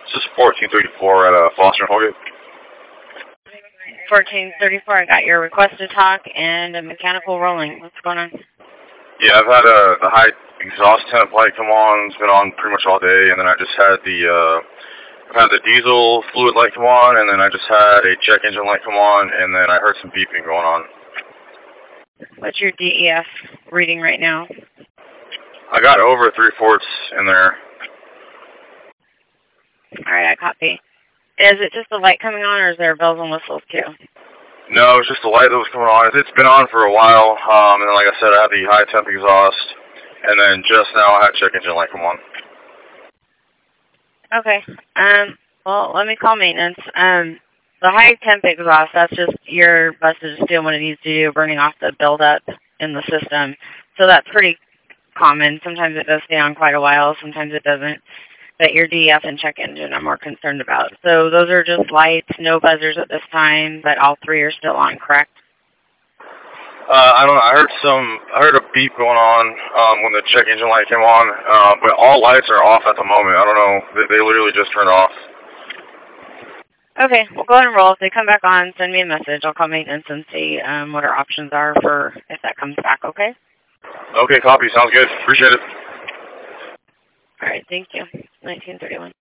This is 1434 at Foster and Holgate. 1434, I got your request to talk and a mechanical rolling. What's going on? Yeah, I've had the high exhaust temp light come on. It's been on pretty much all day, and then I just had I've had the diesel fluid light come on, and then I just had a check engine light come on, and then I heard some beeping going on. What's your DEF reading right now? I got over 3/4 in there. All right, I copy. Is it just the light coming on, or is there bells and whistles too? No, it's just the light that was coming on. It's been on for a while, and then like I said, I had the high temp exhaust, and then just now I had check engine light come on. Okay. Well, let me call maintenance. The high temp exhaust, that's just your bus is just doing what it needs to do, burning off the buildup in the system. So that's pretty common. Sometimes it does stay on quite a while, sometimes it doesn't. But your DEF and check engine I'm more concerned about. So those are just lights, no buzzers at this time, but all three are still on, correct? I don't know. I heard a beep going on when the check engine light came on, but all lights are off at the moment. I don't know. They literally just turned off. Okay, we'll go ahead and roll. If they come back on, send me a message. I'll call maintenance and see what our options are for if that comes back, okay? Okay, copy. Sounds good. Appreciate it. All right, thank you. 1931.